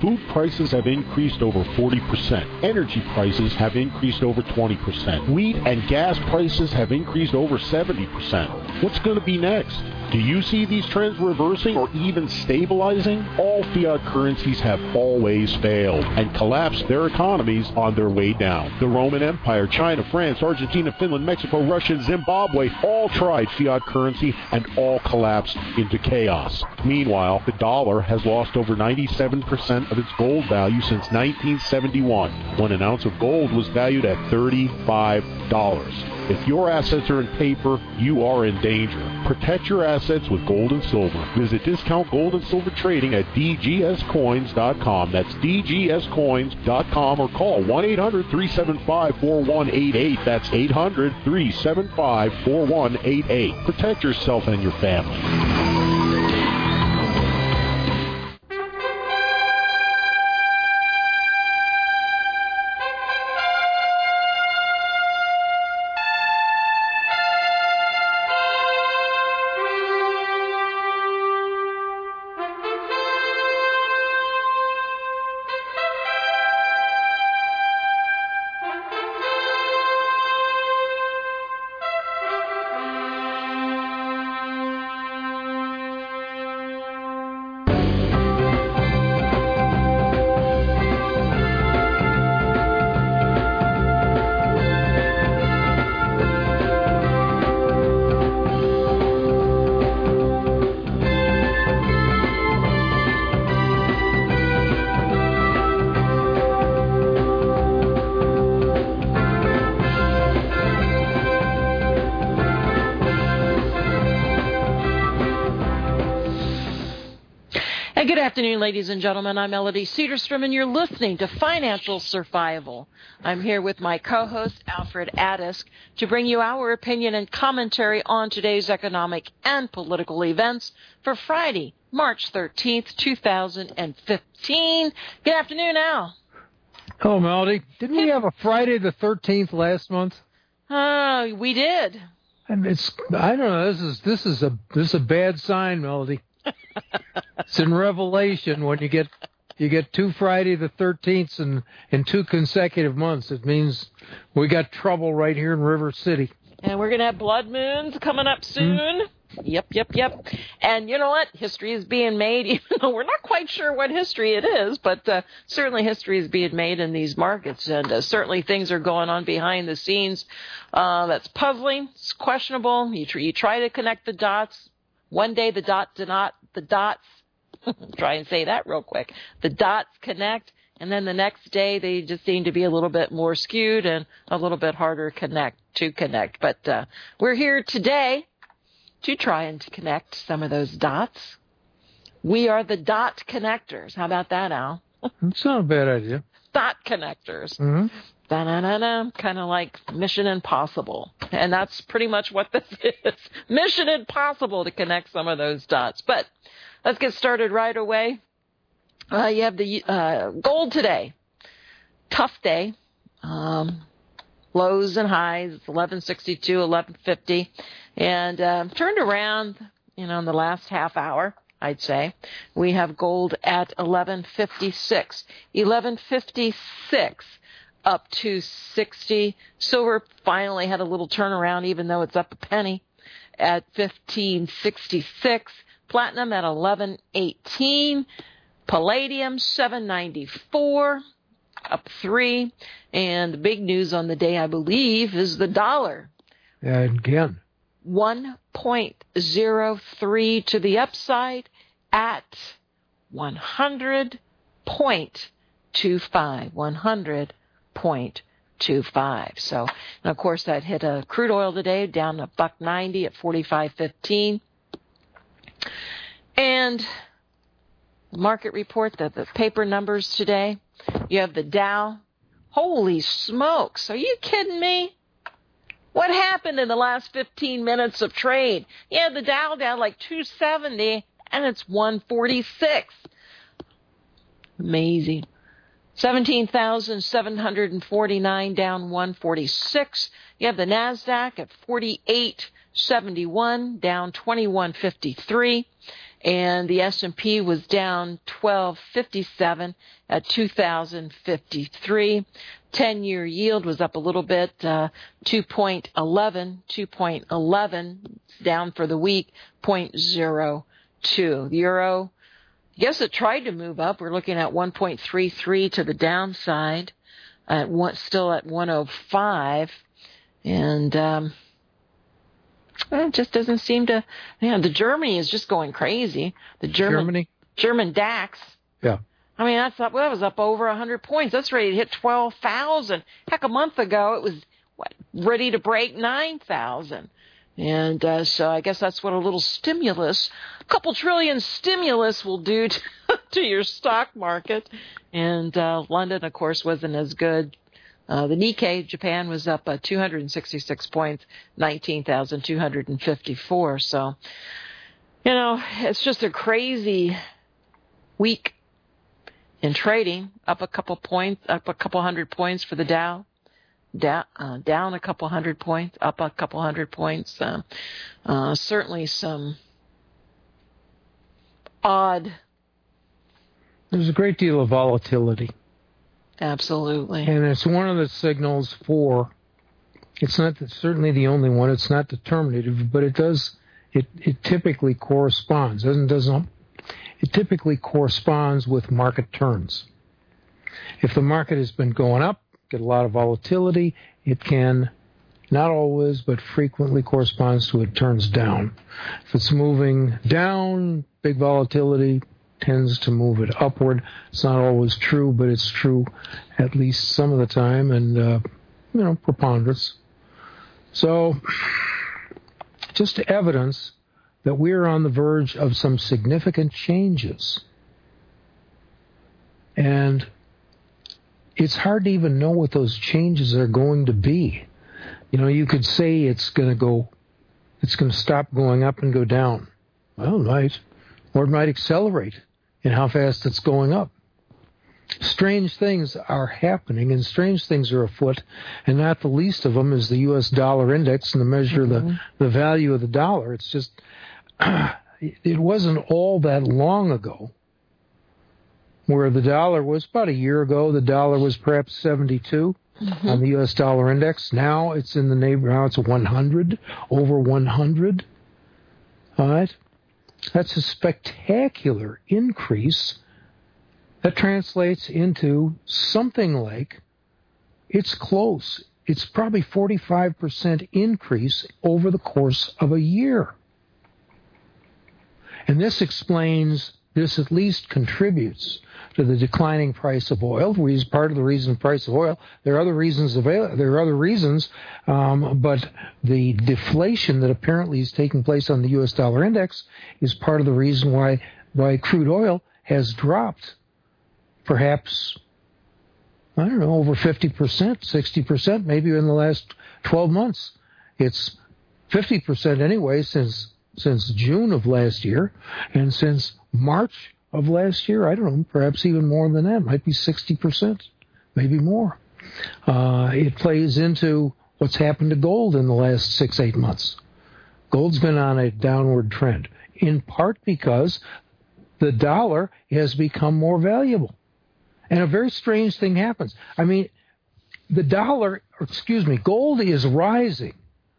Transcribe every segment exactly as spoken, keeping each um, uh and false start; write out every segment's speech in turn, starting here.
Food prices have increased over forty percent. Energy prices have increased over twenty percent. Wheat and gas prices have increased over seventy percent. What's going to be next? Do you see these trends reversing or even stabilizing? All fiat currencies have always failed and collapsed their economies on their way down. The Roman Empire, China, France, Argentina, Finland, Mexico, Russia, and Zimbabwe all tried fiat currency and all collapsed into chaos. Meanwhile, the dollar has lost over ninety-seven percent of its gold value since nineteen seventy-one, when an ounce of gold was valued at thirty-five dollars. If your assets are in paper, you are in danger. Protect your assets with gold and silver. Visit Discount Gold and Silver Trading at d g s coins dot com. That's d g s coins dot com, or call one eight hundred three seven five four one eight eight. That's eight hundred three seven five four one eight eight. Protect yourself and your family. Good afternoon, ladies and gentlemen. I'm Melody Cedarstrom, and you're listening to Financial Survival. I'm here with my co-host, Alfred Adisk, to bring you our opinion and commentary on today's economic and political events for Friday, March thirteenth, two thousand fifteen. Good afternoon, Al. Hello, Melody. Didn't we have a Friday the thirteenth last month? Uh, we did. And it's, I don't know, this is, this is a, this is a bad sign, Melody. It's in Revelation when you get you get two Friday the thirteenths in, in two consecutive months. It means we got trouble right here in River City. And we're going to have blood moons coming up soon. Mm-hmm. Yep, yep, yep. And you know what? History is being made, even though we're not quite sure what history it is, but uh, certainly history is being made in these markets. And uh, certainly things are going on behind the scenes uh, that's puzzling. It's questionable. You, tr- you try to connect the dots. One day the dot do not, the dots, try and say that real quick, the dots connect, and then the next day they just seem to be a little bit more skewed and a little bit harder connect to connect. But uh, we're here today to try and connect some of those dots. We are the dot connectors. How about that, Al? That's not a bad idea. Dot connectors. Mm-hmm. Da-na-na-na, kind of like Mission Impossible. And that's pretty much what this is. Mission Impossible to connect some of those dots. But let's get started right away. Uh, you have the uh, gold today. Tough day. Um, lows and highs, eleven sixty-two, eleven fifty. And uh, turned around, you know, in the last half hour, I'd say. We have gold at eleven fifty-six. eleven fifty-six. Up to sixty. Silver finally had a little turnaround, even though it's up a penny, at fifteen sixty-six. Platinum at eleven eighteen. Palladium seven ninety-four, up three. And the big news on the day, I believe, is the dollar. And again, one point zero three to the upside at one hundred point two five. one hundred point two five. So, and of course, that hit a crude oil today down a buck ninety at forty-five fifteen. And the market report, the, the paper numbers today, you have the Dow. Holy smokes. Are you kidding me? What happened in the last fifteen minutes of trade? Yeah, the Dow down like two seventy and it's one forty-six. Amazing. seventeen thousand seven hundred forty-nine, down one forty-six. You have the NASDAQ at forty-eight seventy-one, down twenty-one fifty-three. and the S and P was down twelve fifty-seven at two thousand fifty-three. ten-year yield was up a little bit, uh, two point one one, two point one one, down for the week, zero point zero two. The euro, I guess it tried to move up. We're looking at one point three three to the downside, at one, still at one oh five, and um, it just doesn't seem to. Yeah, the Germany is just going crazy. The German, Germany, German DAX. yeah. I mean, that's up, well, that was up over one hundred points. That's ready to hit twelve thousand. Heck, a month ago it was what, ready to break nine thousand. And uh, so I guess that's what a little stimulus, a couple trillion stimulus will do to, to your stock market. And uh, London, of course, wasn't as good. Uh, the Nikkei, Japan, was up uh, two hundred sixty-six points, nineteen thousand two hundred fifty-four. So, you know, it's just a crazy week in trading, up a couple points, up a couple hundred points for the Dow, down, uh, down a couple hundred points, up a couple hundred points. Uh, uh, certainly some odd. There's a great deal of volatility. Absolutely. And it's one of the signals for, it's not the, certainly the only one, it's not determinative, but it does, it, it typically corresponds. Doesn't, doesn't, it typically corresponds with market turns. If the market has been going up, get a lot of volatility, it can, not always, but frequently corresponds to it turns down. If it's moving down, big volatility tends to move it upward. It's not always true, but it's true at least some of the time, and, uh, you know, preponderance. So, just evidence that we're on the verge of some significant changes. And it's hard to even know what those changes are going to be. You know, you could say it's going to go, it's going to stop going up and go down. Well, it might. Or it might accelerate in how fast it's going up. Strange things are happening, and strange things are afoot, and not the least of them is the U S dollar index and the measure mm-hmm. the, the value of the dollar. It's just, it wasn't all that long ago where the dollar was, about a year ago, the dollar was perhaps seventy-two mm-hmm. on the U S dollar index. Now it's in the neighborhood, now it's one hundred, over one hundred. All right? That's a spectacular increase. That translates into something like, it's close. It's probably forty-five percent increase over the course of a year. And this explains, this at least contributes to the declining price of oil. Is part of the reason the price of oil. There are other reasons. Avail- there are other reasons, um, but the deflation that apparently is taking place on the U S dollar index is part of the reason why why crude oil has dropped, perhaps, I don't know, over fifty percent, sixty percent, maybe in the last twelve months. It's fifty percent anyway since since June of last year, and since March of last year, I don't know, perhaps even more than that, might be sixty percent, maybe more. Uh, it plays into what's happened to gold in the last six, eight months. Gold's been on a downward trend, in part because the dollar has become more valuable. And a very strange thing happens. I mean, the dollar, or excuse me, gold is rising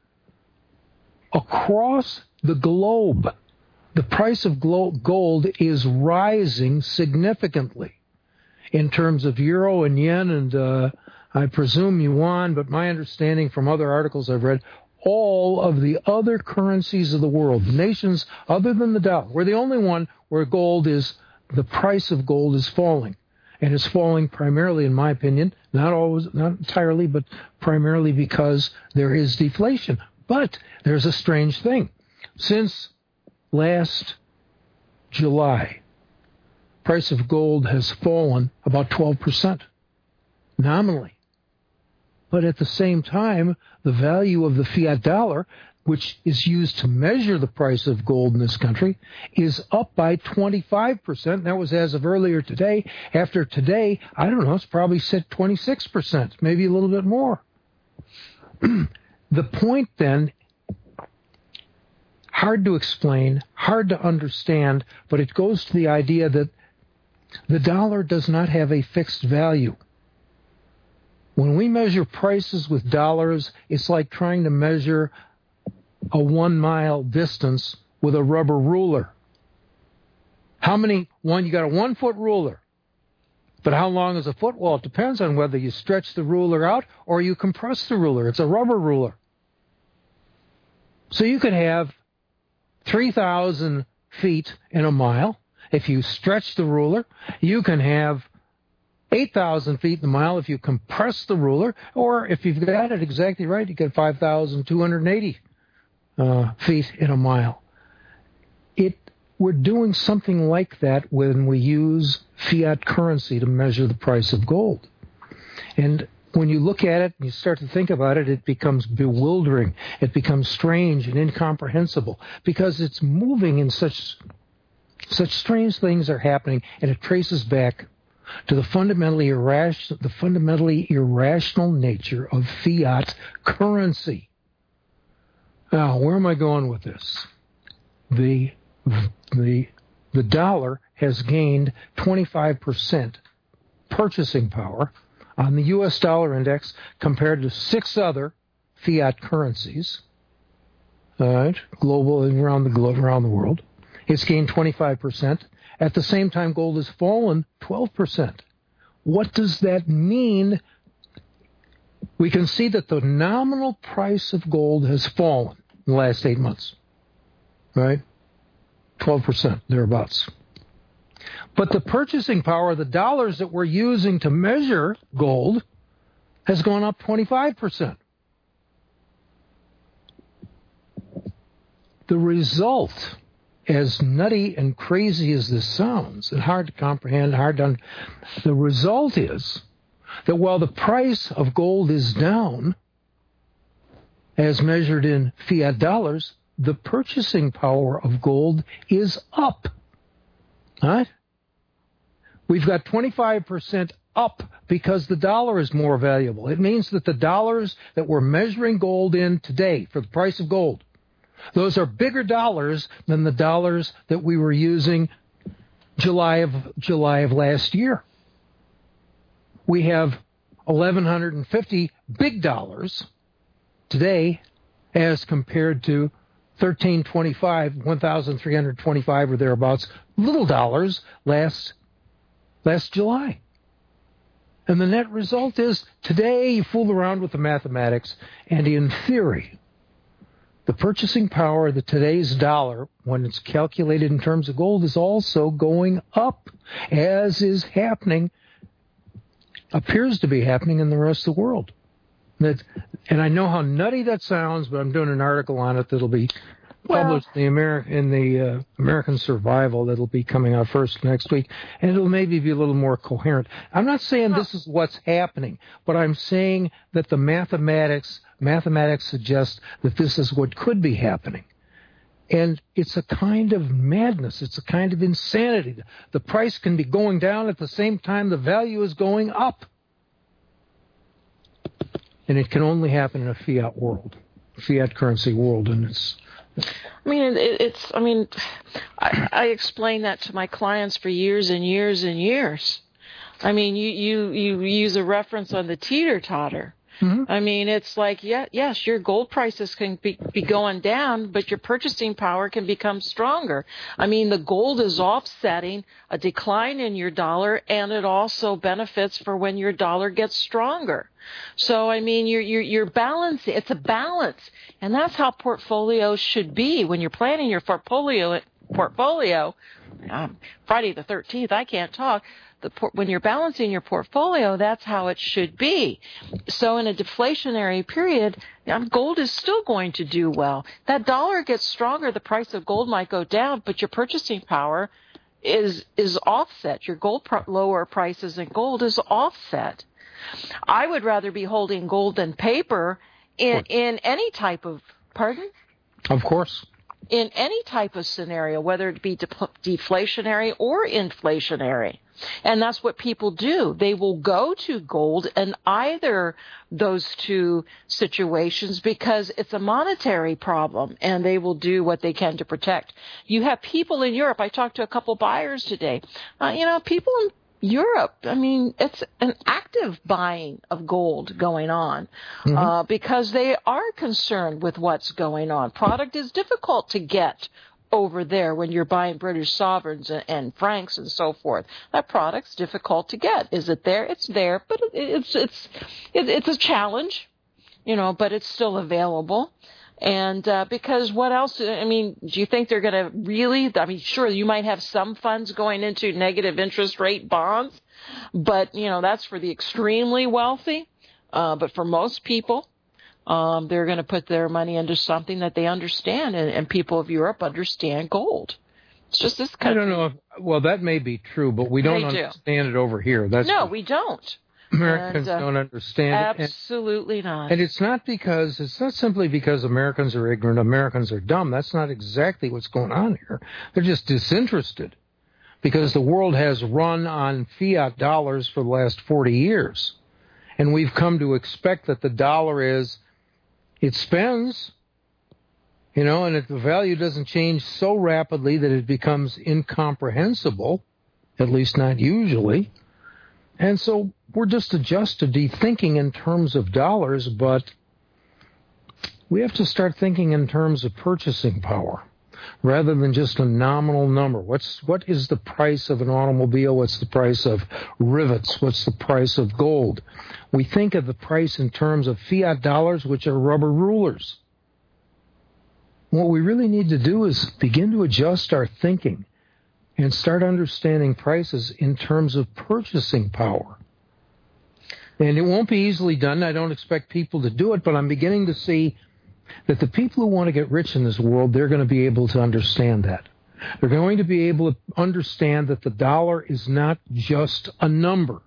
across the globe. The price of gold is rising significantly in terms of euro and yen and uh, I presume yuan, but my understanding from other articles I've read, all of the other currencies of the world, nations other than the dollar, we're the only one where gold is, the price of gold is falling. And it's falling primarily, in my opinion, not always, not entirely, but primarily because there is deflation. But there's a strange thing. Since last July, price of gold has fallen about twelve percent nominally. But at the same time, the value of the fiat dollar, which is used to measure the price of gold in this country, is up by twenty-five percent. That was as of earlier today. After today, I don't know, it's probably set twenty-six percent, maybe a little bit more. The point then, hard to explain, hard to understand, but it goes to the idea that the dollar does not have a fixed value. When we measure prices with dollars, it's like trying to measure a one-mile distance with a rubber ruler. How many? One, you got a one-foot ruler. But how long is a foot? Well, it depends on whether you stretch the ruler out or you compress the ruler. It's a rubber ruler. So you could have three thousand feet in a mile. If you stretch the ruler, you can have eight thousand feet in a mile if you compress the ruler, or if you've got it exactly right, you get five thousand two hundred eighty uh, feet in a mile. It We're doing something like that when we use fiat currency to measure the price of gold. And when you look at it and you start to think about it, it becomes bewildering. It becomes strange and incomprehensible because it's moving in such such strange things are happening, and it traces back to the fundamentally irrational, the fundamentally irrational nature of fiat currency. Now, where am I going with this? The the the dollar has gained twenty-five percent purchasing power on the U S dollar index compared to six other fiat currencies, all right, global and around the globe, around the world. It's gained twenty-five percent. At the same time, gold has fallen twelve percent. What does that mean? We can see that the nominal price of gold has fallen in the last eight months, right? twelve percent, thereabouts. But the purchasing power of the dollars that we're using to measure gold has gone up twenty-five percent. The result, as nutty and crazy as this sounds, and hard to comprehend, hard to, the result is that while the price of gold is down, as measured in fiat dollars, the purchasing power of gold is up. All right? We've got twenty-five percent up because the dollar is more valuable. It means that the dollars that we're measuring gold in today for the price of gold, those are bigger dollars than the dollars that we were using July of July of last year. We have eleven fifty big dollars today as compared to thirteen twenty-five, one thousand three hundred twenty-five or thereabouts little dollars last last July. And the net result is today you fool around with the mathematics, and in theory, the purchasing power of the today's dollar, when it's calculated in terms of gold, is also going up, as is happening, appears to be happening in the rest of the world. That, and I know how nutty that sounds, but I'm doing an article on it that'll be published well, in the, Ameri- in the uh, American Survival that'll be coming out first next week, and it'll maybe be a little more coherent. I'm not saying this is what's happening, but I'm saying that the mathematics mathematics suggests that this is what could be happening. And it's a kind of madness. It's a kind of insanity. The price can be going down at the same time the value is going up. And it can only happen in a fiat world, fiat currency world, and it's. I mean, it, it's. I mean, I, I explain that to my clients for years and years and years. I mean, you you, you use a reference on the teeter-totter. Mm-hmm. I mean, it's like, yeah, yes, your gold prices can be, be going down, but your purchasing power can become stronger. I mean, the gold is offsetting a decline in your dollar, and it also benefits for when your dollar gets stronger. So, I mean, you're, you're, you're balancing. It's a balance, and that's how portfolios should be. When you're planning your portfolio, portfolio, um, Friday the thirteenth, I can't talk. The, when you're balancing your portfolio, that's how it should be. So in a deflationary period, um, gold is still going to do well. That dollar gets stronger, the price of gold might go down, but your purchasing power is is offset. Your gold pr- lower prices in gold is offset. I would rather be holding gold than paper in, in any type of, pardon? Of course. in any type of scenario, whether it be de- deflationary or inflationary. And that's what people do. They will go to gold in either those two situations because it's a monetary problem, and they will do what they can to protect. You have people in Europe. I talked to a couple buyers today. Uh, you know, people in Europe, I mean, it's an active buying of gold going on mm-hmm. uh, because they are concerned with what's going on. Product is difficult to get over there when you're buying British sovereigns and, and francs and so forth. That product's difficult to get. Is it there? It's there, but it, it's it's it, it's a challenge, you know. But it's still available. And uh, because what else? I mean, do you think they're going to really? I mean, sure, you might have some funds going into negative interest rate bonds, but you know that's for the extremely wealthy. Uh, but for most people, um, they're going to put their money into something that they understand, and, and people of Europe understand gold. It's just this kind I don't know. If, well, that may be true, but we don't They understand do. it over here. That's no, we don't. Americans and, uh, don't understand it. Absolutely and, not. And it's not because, it's not simply because Americans are ignorant, Americans are dumb. That's not exactly what's going on here. They're just disinterested because the world has run on fiat dollars for the last forty years. And we've come to expect that the dollar is, it spends, you know, and if the value doesn't change so rapidly that it becomes incomprehensible, at least not usually. And so we're just adjusted to thinking in terms of dollars, but we have to start thinking in terms of purchasing power rather than just a nominal number. What's what is the price of an automobile? What's the price of rivets? What's the price of gold? We think of the price in terms of fiat dollars, which are rubber rulers. What we really need to do is begin to adjust our thinking and start understanding prices in terms of purchasing power. And it won't be easily done. I don't expect people to do it, but I'm beginning to see that the people who want to get rich in this world, they're going to be able to understand that. They're going to be able to understand that the dollar is not just a number.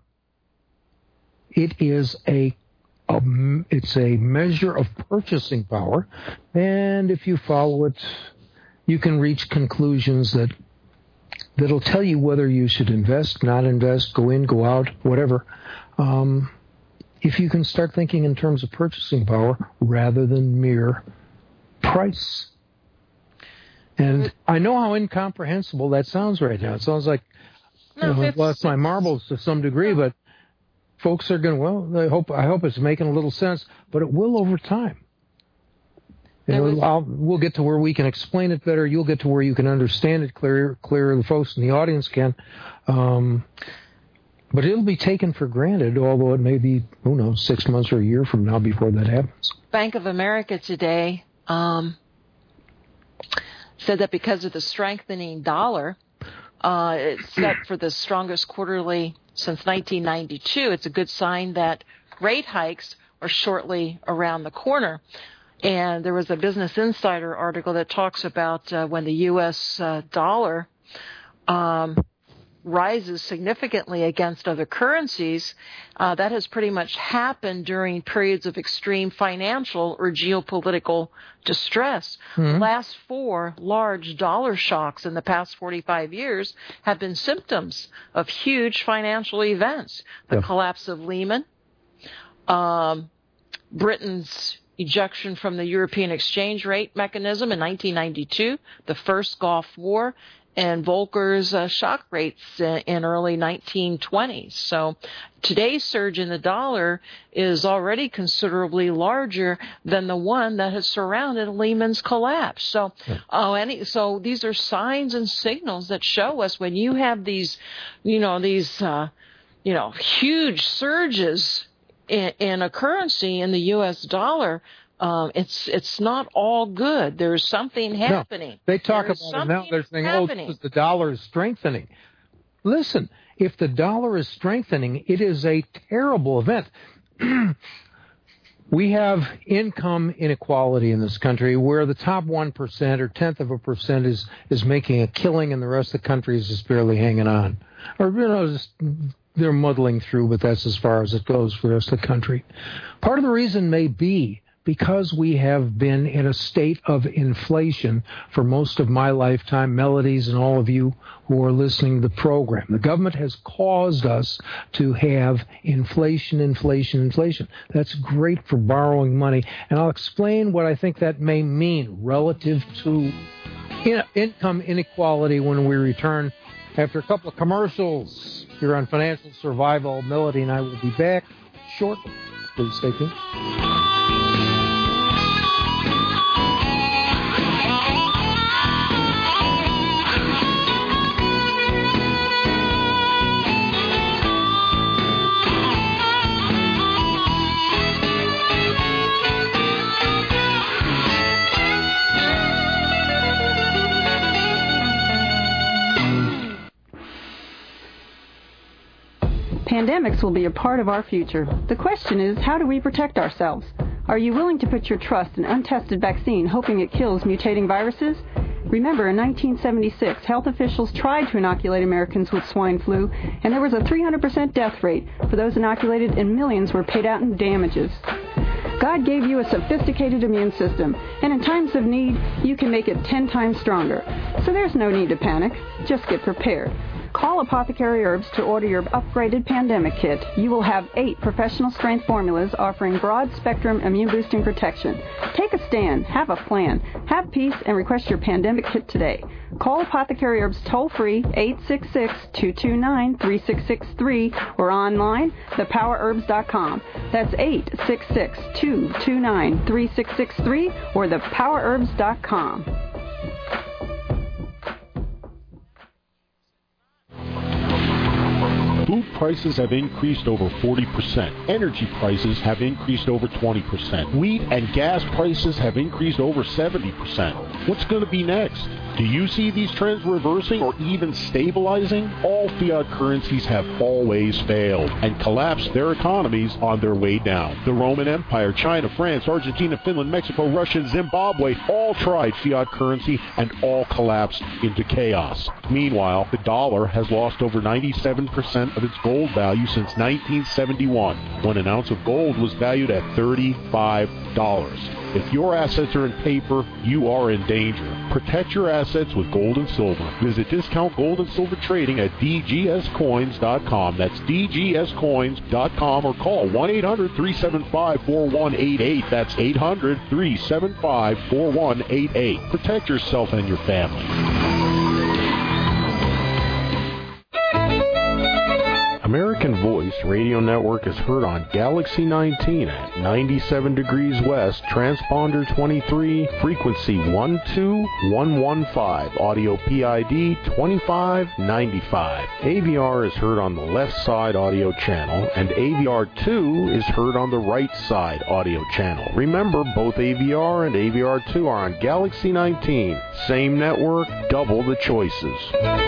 It is a, a it's a measure of purchasing power, and if you follow it, you can reach conclusions that that'll tell you whether you should invest, not invest, go in, go out, whatever. Um, if you can start thinking in terms of purchasing power rather than mere price. And I know how incomprehensible that sounds right now. It sounds like no, you know, I've lost my marbles to some degree, but folks are going, well, I hope I hope it's making a little sense, but it will over time. You know, was, I'll, we'll get to where we can explain it better. You'll get to where you can understand it clearer, clearer the folks in the audience can. Um, but it'll be taken for granted, although it may be, who knows, six months or a year from now before that happens. Bank of America today um, said that because of the strengthening dollar, uh, it's set for the strongest quarterly since nineteen ninety-two. It's a good sign that rate hikes are shortly around the corner. And there was a Business Insider article that talks about uh, when the U S uh, dollar um, rises significantly against other currencies, uh, that has pretty much happened during periods of extreme financial or geopolitical distress. Mm-hmm. The last four large dollar shocks in the past forty-five years have been symptoms of huge financial events. The yep. collapse of Lehman, um, Britain's ejection from the European exchange rate mechanism in nineteen ninety-two, the first Gulf War, and Volcker's uh, shock rates in, in early nineteen twenties. So today's surge in the dollar is already considerably larger than the one that has surrounded Lehman's collapse. So, yeah. oh, any, so these are signs and signals that show us when you have these, you know, these, uh, you know, huge surges In, in a currency, in the U S dollar, um, it's it's not all good. There's something happening. No, they talk There's about it now. They're saying, happening. oh, because the dollar is strengthening. Listen, if the dollar is strengthening, it is a terrible event. We have income inequality in this country where the top one percent or tenth of a percent is, is making a killing and the rest of the country is just barely hanging on. Or, you know, just... they're muddling through, but that's as far as it goes for the rest of the country. Part of the reason may be because we have been in a state of inflation for most of my lifetime, Melodies and all of you who are listening to the program. The government has caused us to have inflation, inflation, inflation. That's great for borrowing money, and I'll explain what I think that may mean relative to in- income inequality when we return after a couple of commercials here on Financial Survival. Melody and I will be back shortly. Please stay tuned. Pandemics will be a part of our future. The question is, how do we protect ourselves? Are you willing to put your trust in untested vaccine, hoping it kills mutating viruses? Remember, in nineteen seventy-six, health officials tried to inoculate Americans with swine flu, and there was a three hundred percent death rate for those inoculated, and millions were paid out in damages. God gave you a sophisticated immune system, and in times of need, you can make it ten times stronger. So there's no need to panic. Just get prepared. Call Apothecary Herbs to order your upgraded pandemic kit. You will have eight professional-strength formulas offering broad-spectrum immune-boosting protection. Take a stand. Have a plan. Have peace and request your pandemic kit today. Call Apothecary Herbs toll-free eight six six, two two nine, three six six three or online, the power herbs dot com. That's eight six six, two two nine, three six six three or the power herbs dot com. Food prices have increased over forty percent. Energy prices have increased over twenty percent. Wheat and gas prices have increased over seventy percent. What's going to be next? Do you see these trends reversing or even stabilizing? All fiat currencies have always failed and collapsed their economies on their way down. The Roman Empire, China, France, Argentina, Finland, Mexico, Russia, and Zimbabwe all tried fiat currency and all collapsed into chaos. Meanwhile, the dollar has lost over ninety-seven percent of its gold value since nineteen seventy-one, when an ounce of gold was valued at thirty-five dollars. If your assets are in paper, you are in danger. Protect your assets with gold and silver. Visit Discount Gold and Silver Trading at d g s coins dot com. That's d g s coins dot com or call one eight hundred, three seven five, four one eight eight. That's eight hundred, three seven five, four one eight eight. Protect yourself and your family. American Voice Radio Network is heard on Galaxy nineteen at ninety-seven degrees west, transponder twenty-three, frequency one two one one five, audio P I D twenty-five ninety-five. A V R is heard on the left side audio channel, and A V R two is heard on the right side audio channel. Remember, both A V R and A V R two are on Galaxy nineteen. Same network, double the choices.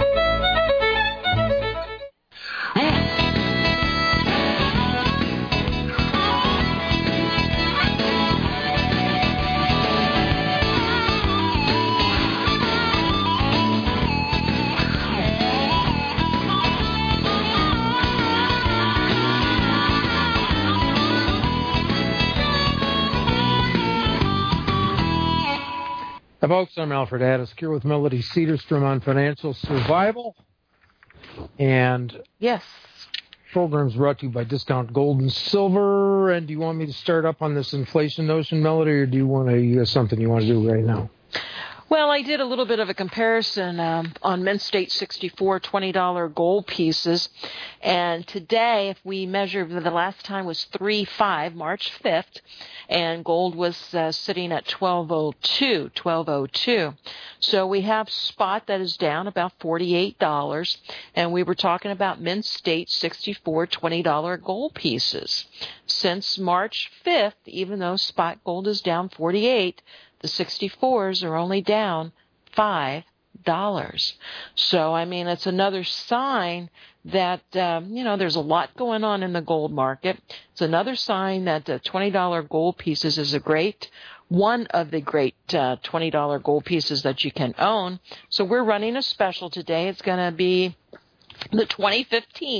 Hi, folks. I'm Alfred Addis here with Melody Cedarstrom on Financial Survival. And yes, program's brought to you by Discount Gold and Silver. And do you want me to start up on this inflation notion, Melody, or do you want to uh, something you want to do right now? Well, I did a little bit of a comparison um, on Mint State sixty-four twenty dollar gold pieces. And today, if we measure, the last time was three five, March fifth, and gold was uh, sitting at twelve oh two, twelve oh two. So we have spot that is down about forty-eight dollars, and we were talking about Mint State sixty-four twenty dollar gold pieces. Since March fifth, even though spot gold is down forty-eight, the sixty-fours are only down five dollars. So, I mean, it's another sign that, um, you know, there's a lot going on in the gold market. It's another sign that uh, twenty dollar gold pieces is a great, one of the great uh, twenty dollar gold pieces that you can own. So we're running a special today. It's going to be the twenty fifteen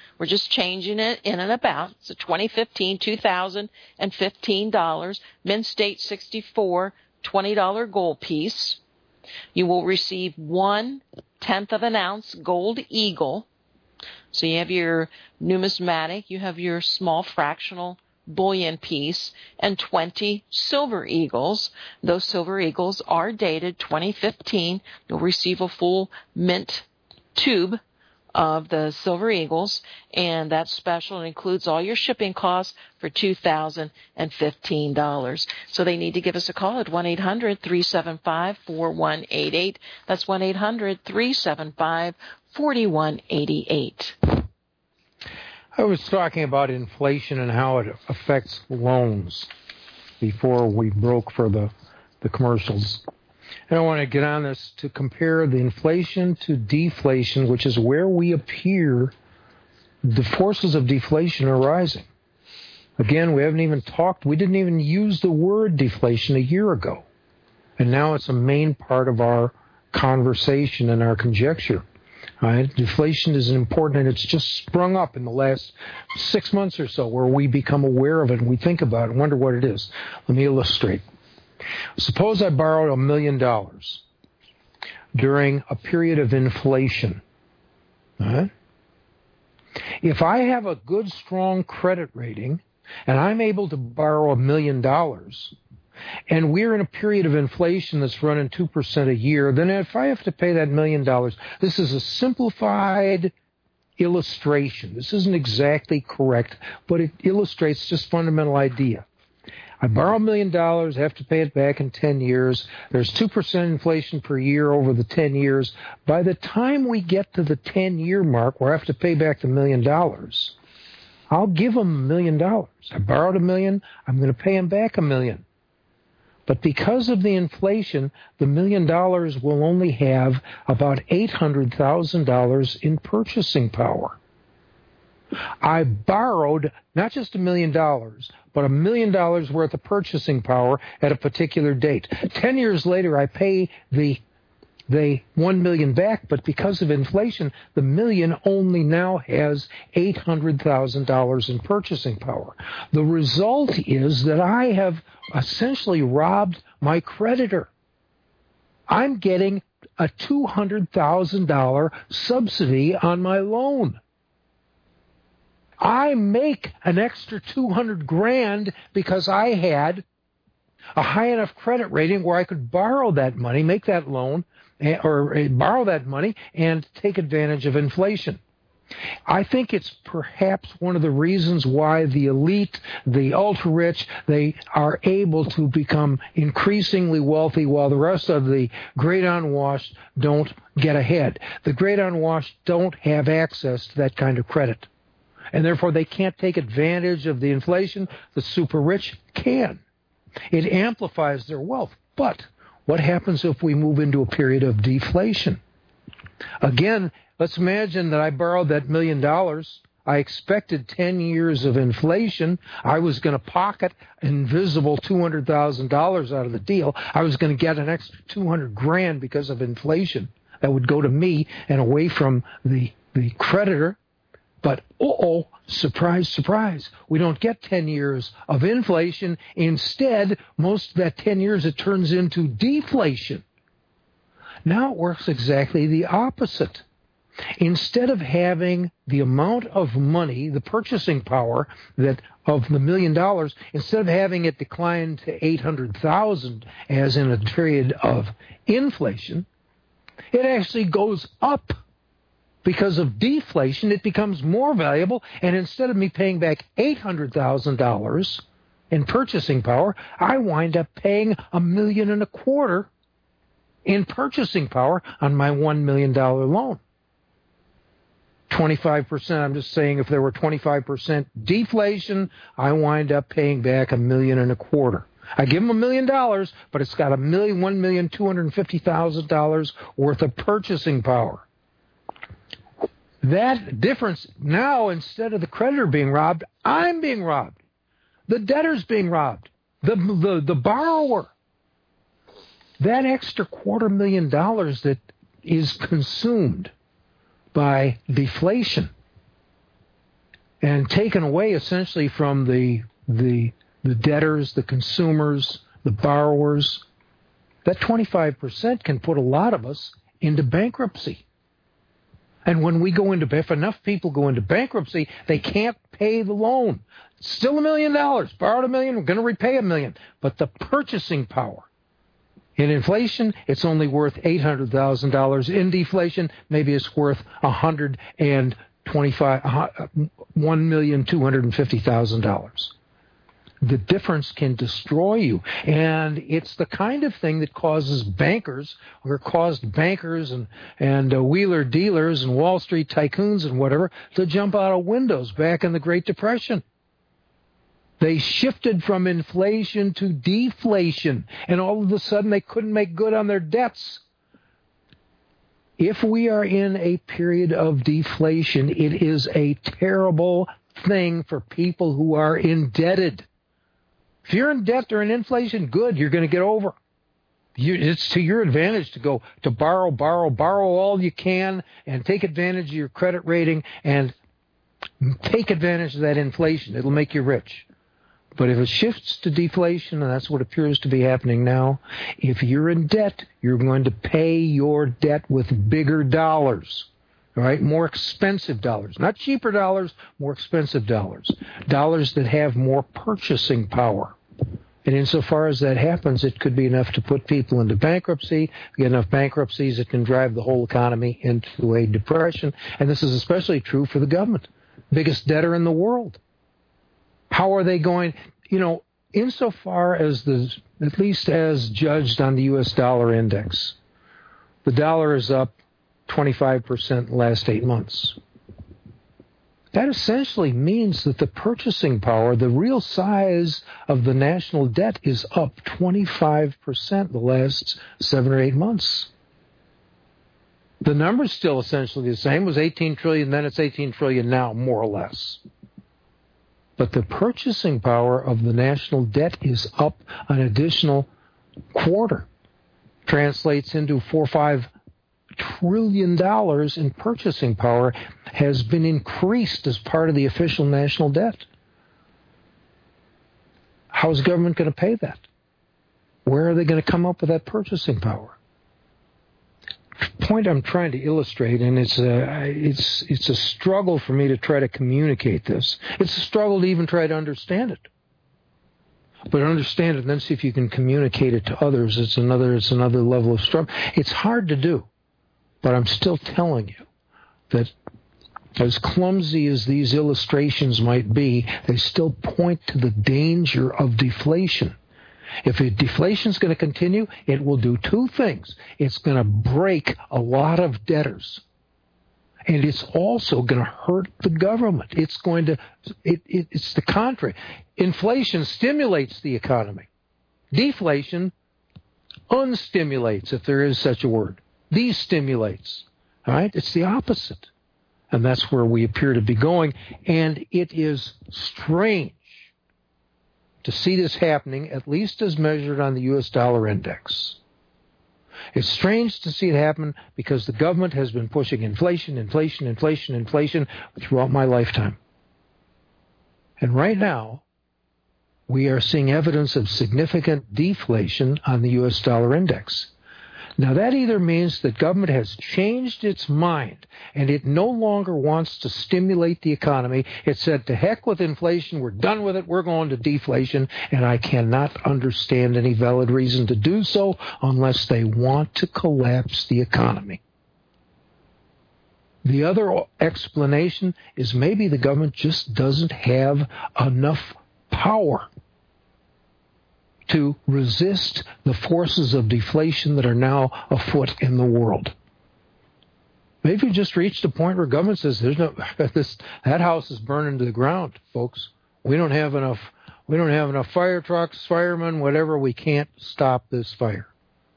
We're just changing it in and about. It's a twenty fifteen, two thousand fifteen dollars, Mint State sixty-four, twenty dollars gold piece. You will receive one tenth of an ounce gold eagle. So you have your numismatic, you have your small fractional bullion piece, and twenty silver eagles. Those silver eagles are dated twenty fifteen. You'll receive a full mint tube of the silver eagles, and that's special. It includes all your shipping costs for two thousand fifteen dollars. So they need to give us a call at one eight hundred, three seven five, four one eight eight. That's one eight hundred, three seven five, four one eight eight. I was talking about inflation and how it affects loans before we broke for the, the commercials. And I want to get on this to compare the inflation to deflation, which is where we appear the forces of deflation are rising. Again, we haven't even talked, we didn't even use the word deflation a year ago. And now it's a main part of our conversation and our conjecture. Right? Deflation is important, and it's just sprung up in the last six months or so where we become aware of it and we think about it and wonder what it is. Let me illustrate. Suppose I borrowed a million dollars during a period of inflation. Right? If I have a good, strong credit rating and I'm able to borrow a million dollars, and we're in a period of inflation that's running two percent a year, then if I have to pay that million dollars, this is a simplified illustration. This isn't exactly correct, but it illustrates just fundamental idea. I borrow a million dollars, I have to pay it back in ten years. There's two percent inflation per year over the ten years. By the time we get to the ten-year mark where I have to pay back the million dollars, I'll give them a million dollars. I borrowed a million, I'm going to pay them back a million. But because of the inflation, the million dollars will only have about eight hundred thousand dollars in purchasing power. I borrowed not just a million dollars, but a million dollars worth of purchasing power at a particular date. Ten years later, I pay the the one million back, but because of inflation, the million only now has eight hundred thousand dollars in purchasing power. The result is that I have essentially robbed my creditor. I'm getting a two hundred thousand dollars subsidy on my loan. I make an extra two hundred grand because I had a high enough credit rating where I could borrow that money, make that loan, or borrow that money and take advantage of inflation. I think it's perhaps one of the reasons why the elite, the ultra-rich, they are able to become increasingly wealthy while the rest of the great unwashed don't get ahead. The great unwashed don't have access to that kind of credit, and therefore they can't take advantage of the inflation. The super-rich can. It amplifies their wealth. But what happens if we move into a period of deflation? Again, let's imagine that I borrowed that million dollars. I expected ten years of inflation. I was going to pocket invisible two hundred thousand dollars out of the deal. I was going to get an extra two hundred grand because of inflation that would go to me and away from the, the creditor. But, uh-oh, surprise, surprise, we don't get ten years of inflation. Instead, most of that ten years, it turns into deflation. Now it works exactly the opposite. Instead of having the amount of money, the purchasing power that of the million dollars, instead of having it decline to eight hundred thousand as in a period of inflation, it actually goes up. Because of deflation, it becomes more valuable, and instead of me paying back eight hundred thousand dollars in purchasing power, I wind up paying a million and a quarter in purchasing power on my one million dollars loan. twenty-five percent, I'm just saying if there were twenty-five percent deflation, I wind up paying back a million and a quarter. I give them a million dollars, but it's got a million, one million, two hundred fifty thousand dollars worth of purchasing power. That difference, now instead of the creditor being robbed, I'm being robbed. The debtor's being robbed. The, the, the borrower. That extra quarter million dollars that is consumed by deflation and taken away essentially from the the the debtors, the consumers, the borrowers, that twenty-five percent can put a lot of us into bankruptcy. And when we go into, if enough people go into bankruptcy, they can't pay the loan. It's still a million dollars. Borrowed a million, we're going to repay a million. But the purchasing power, in inflation, it's only worth eight hundred thousand dollars. In deflation, maybe it's worth one hundred twenty-five, one million two hundred fifty thousand dollars. The difference can destroy you. And it's the kind of thing that causes bankers, or caused bankers and, and uh, wheeler dealers and Wall Street tycoons and whatever to jump out of windows back in the Great Depression. They shifted from inflation to deflation, and all of a sudden they couldn't make good on their debts. If we are in a period of deflation, it is a terrible thing for people who are indebted. If you're in debt during inflation, good, you're going to get over. You, it's to your advantage to go to borrow, borrow, borrow all you can and take advantage of your credit rating and take advantage of that inflation. It'll make you rich. But if it shifts to deflation, and that's what appears to be happening now, if you're in debt, you're going to pay your debt with bigger dollars. All right, more expensive dollars, not cheaper dollars, more expensive dollars, dollars that have more purchasing power. And insofar as that happens, it could be enough to put people into bankruptcy, get enough bankruptcies that can drive the whole economy into a depression. And this is especially true for the government, biggest debtor in the world. How are they going, you know, insofar as the, at least as judged on the U S dollar index, the dollar is up twenty-five percent in the last eight months. That essentially means that the purchasing power, the real size of the national debt, is up twenty-five percent the last seven or eight months. The number's still essentially the same. It was eighteen trillion dollars, then it's eighteen trillion dollars now, more or less. But the purchasing power of the national debt is up an additional quarter. Translates into four or five trillion dollars in purchasing power has been increased as part of the official national debt. How is government going to pay that? Where are they going to come up with that purchasing power? The point I'm trying to illustrate, and it's a, it's, it's a struggle for me to try to communicate this. It's a struggle to even try to understand it. But understand it and then see if you can communicate it to others. It's another, it's another level of struggle. It's hard to do. But I'm still telling you that as clumsy as these illustrations might be, they still point to the danger of deflation. If deflation is going to continue, it will do two things. It's going to break a lot of debtors. And it's also going to hurt the government. It's going to, it, it, it's the contrary. Inflation stimulates the economy. Deflation unstimulates, if there is such a word. Destimulates. All right? It's the opposite. And that's where we appear to be going. And it is strange to see this happening, at least as measured on the U S dollar index. It's strange to see it happen because the government has been pushing inflation, inflation, inflation, inflation throughout my lifetime. And right now, we are seeing evidence of significant deflation on the U S dollar index. Now, that either means that government has changed its mind and it no longer wants to stimulate the economy. It said, to heck with inflation, we're done with it, we're going to deflation, and I cannot understand any valid reason to do so unless they want to collapse the economy. The other explanation is maybe the government just doesn't have enough power to resist the forces of deflation that are now afoot in the world. Maybe we just reached a point where government says, "There's no this that house is burning to the ground, folks. We don't have enough. We don't have enough fire trucks, firemen, whatever. We can't stop this fire."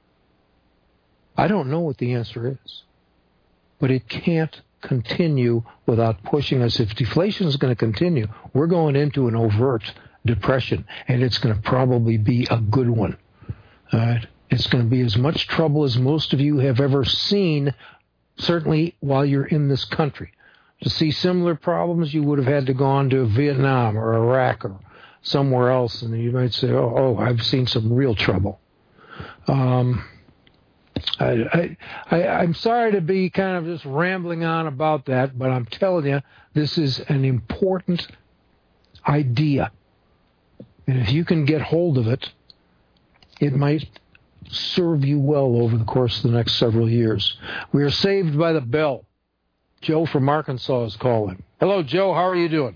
I don't know what the answer is, but it can't continue without pushing us. If deflation is going to continue, we're going into an overt depression, and it's going to probably be a good one. All right? It's going to be as much trouble as most of you have ever seen, certainly while you're in this country. to see similar problems, you would have had to go on to Vietnam or Iraq or somewhere else, and you might say, oh, oh I've seen some real trouble. Um, I, I, I, I'm sorry to be kind of just rambling on about that, but I'm telling you, this is an important idea. And if you can get hold of it, it might serve you well over the course of the next several years. We are saved by the bell. Joe from Arkansas is calling. Hello, Joe. How are you doing?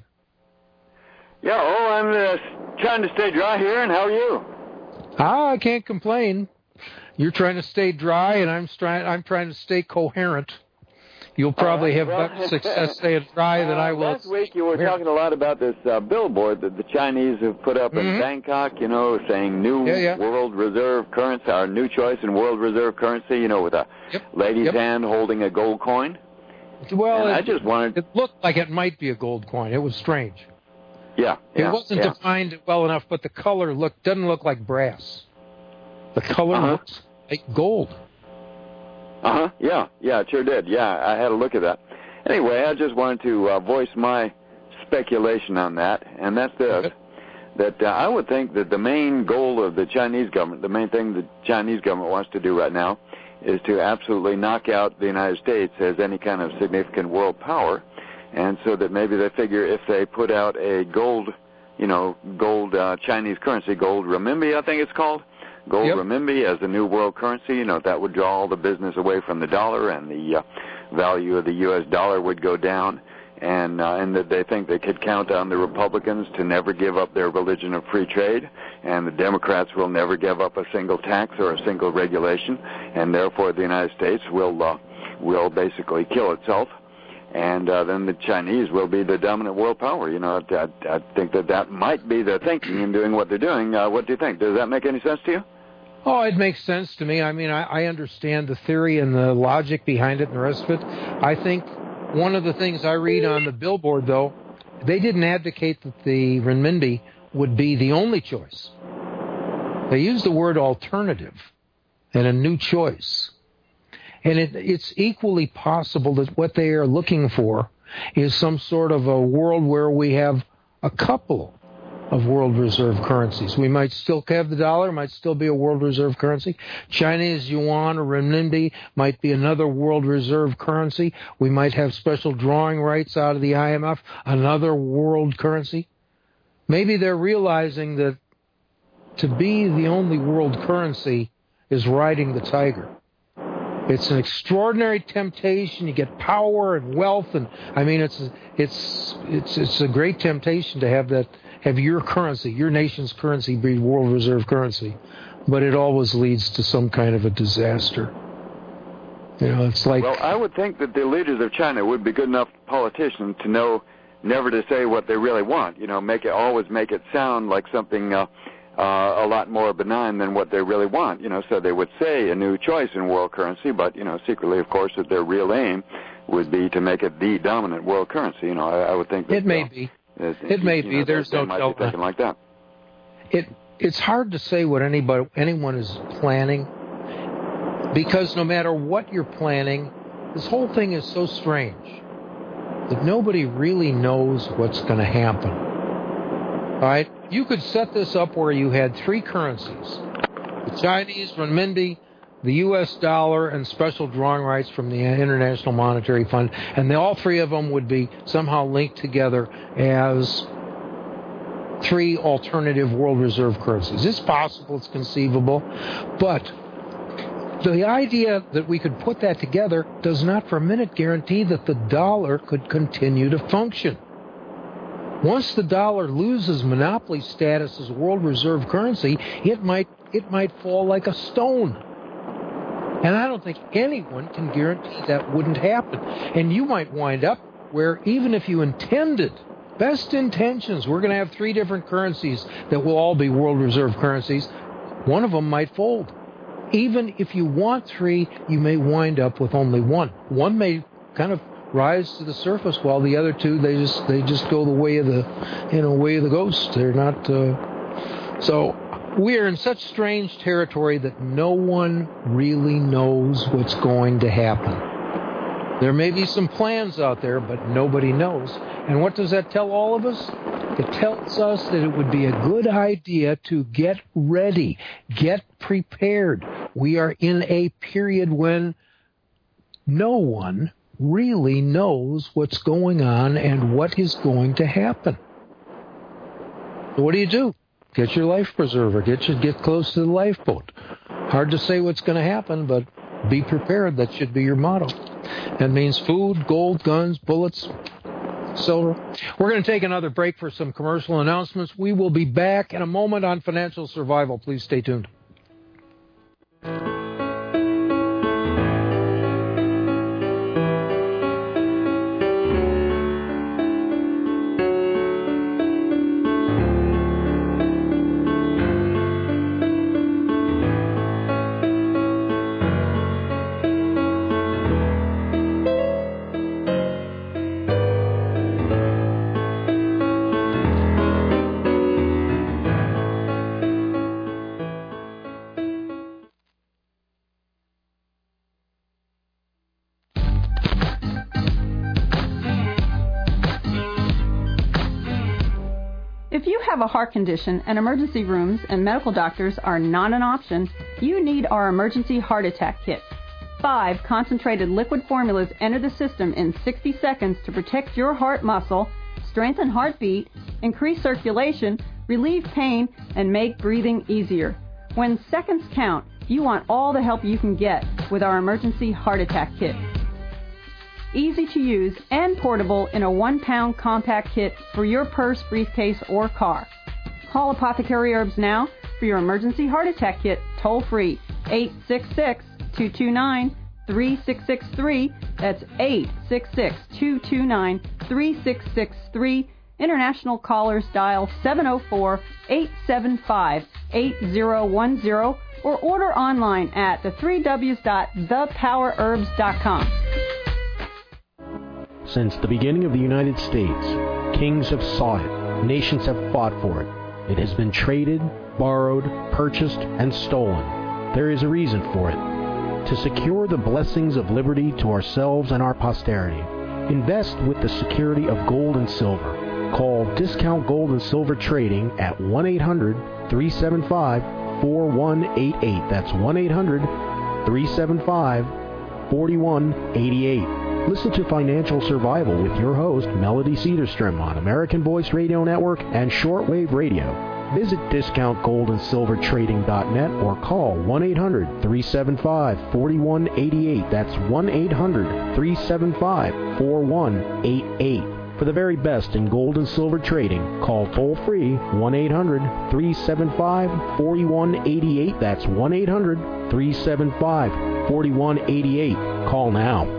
Yeah, oh, I'm uh, trying to stay dry here, and how are you? Ah, I can't complain. You're trying to stay dry, and I'm trying. I'm trying to stay coherent. You'll probably right, have well, better success staying dry than uh, I will. Last week you were talking a lot about this uh, billboard that the Chinese have put up mm-hmm. in Bangkok, you know, saying new yeah, yeah. world reserve currency, our new choice in world reserve currency, you know, with a yep. lady's yep. hand holding a gold coin. Well, and it, I just wanted... it looked like it might be a gold coin. It was strange. Yeah, yeah It wasn't yeah. defined well enough, but the color look doesn't look like brass. The color uh-huh. looks like gold. Uh-huh, yeah, yeah, it sure did. Yeah, I had a look at that. Anyway, I just wanted to uh, voice my speculation on that, and that's this, okay. that uh, I would think that the main goal of the Chinese government, the main thing the Chinese government wants to do right now is to absolutely knock out the United States as any kind of significant world power, and so that maybe they figure if they put out a gold, you know, gold uh, Chinese currency, gold renminbi, I think it's called, gold yep. renminbi as the new world currency, you know, that would draw all the business away from the dollar, and the uh, value of the U S dollar would go down, and uh, and that they think they could count on the Republicans to never give up their religion of free trade, and the Democrats will never give up a single tax or a single regulation, and therefore the United States will uh, will basically kill itself, and uh, then the Chinese will be the dominant world power. You know, I, I think that that might be their thinking in doing what they're doing. Uh, what do you think? Does that make any sense to you? Oh, it makes sense to me. I mean, I, I understand the theory and the logic behind it and the rest of it. I think one of the things I read on the billboard, though, they didn't advocate that the renminbi would be the only choice. They used the word alternative and a new choice. And it, it's equally possible that what they are looking for is some sort of a world where we have a couple of world reserve currencies. We might still have the dollar, might still be a world reserve currency. Chinese yuan or renminbi might be another world reserve currency. We might have special drawing rights out of the I M F, another world currency. Maybe they're realizing that to be the only world currency is riding the tiger. It's an extraordinary temptation. You get power and wealth, and I mean, it's it's it's it's a great temptation to have that. Have your currency, your nation's currency, be world reserve currency, but it always leads to some kind of a disaster. You know, it's like... Well, I would think that the leaders of China would be good enough politicians to know never to say what they really want. You know, make it always make it sound like something uh, uh, a lot more benign than what they really want. You know, so they would say a new choice in world currency, but, you know, secretly, of course, that their real aim would be to make it the dominant world currency. You know, I, I would think that... It may uh, be. It, it may you be. know, There's no telling. Thinking like that. It it's hard to say what anybody anyone is planning, because no matter what you're planning, this whole thing is so strange that nobody really knows what's going to happen. All right, you could set this up where you had three currencies: the Chinese renminbi, the U S dollar, and special drawing rights from the International Monetary Fund, and the, all three of them would be somehow linked together as three alternative world reserve currencies. It's possible, it's conceivable, but the idea that we could put that together does not for a minute guarantee that the dollar could continue to function. Once the dollar loses monopoly status as world reserve currency, it might it might fall like a stone. And I don't think anyone can guarantee that wouldn't happen. And you might wind up where even if you intended, best intentions, we're going to have three different currencies that will all be world reserve currencies, one of them might fold. Even if you want three, you may wind up with only one. One may kind of rise to the surface while the other two, they just they just go the way of the, you know, way of the ghost. They're not, uh, so... We are in such strange territory that no one really knows what's going to happen. There may be some plans out there, but nobody knows. And what does that tell all of us? It tells us that it would be a good idea to get ready, get prepared. We are in a period when no one really knows what's going on and what is going to happen. So what do you do? Get your life preserver. Get your, get close to the lifeboat. Hard to say what's going to happen, but be prepared. That should be your motto. That means food, gold, guns, bullets, silver. We're going to take another break for some commercial announcements. We will be back in a moment on Financial Survival. Please stay tuned. If you have a heart condition and emergency rooms and medical doctors are not an option, you need our emergency heart attack kit. Five concentrated liquid formulas enter the system in sixty seconds to protect your heart muscle, strengthen heartbeat, increase circulation, relieve pain, and make breathing easier. When seconds count, you want all the help you can get with our emergency heart attack kit. Easy to use and portable in a one-pound compact kit for your purse, briefcase, or car. Call Apothecary Herbs now for your emergency heart attack kit toll-free, eight six six, two two nine, three six six three. That's eight six six, two two nine, three six six three. International callers dial seven oh four, eight seven five, eight oh one oh or order online at the three W's dot the power herbs dot com. Since the beginning of the United States, kings have sought it, nations have fought for it. It has been traded, borrowed, purchased, and stolen. There is a reason for it. To secure the blessings of liberty to ourselves and our posterity, invest with the security of gold and silver. Call Discount Gold and Silver Trading at one eight hundred, three seven five, four one eight eight. That's one eight hundred, three seven five, four one eight eight. Listen to Financial Survival with your host, Melody Cedarstrom, on American Voice Radio Network and Shortwave Radio. Visit discount gold and silver trading dot net or call one eight hundred, three seven five, four one eight eight. That's one eight hundred, three seven five, four one eight eight. For the very best in gold and silver trading, call toll-free one eight hundred, three seven five, four one eight eight. That's one eight hundred, three seven five, four one eight eight. Call now.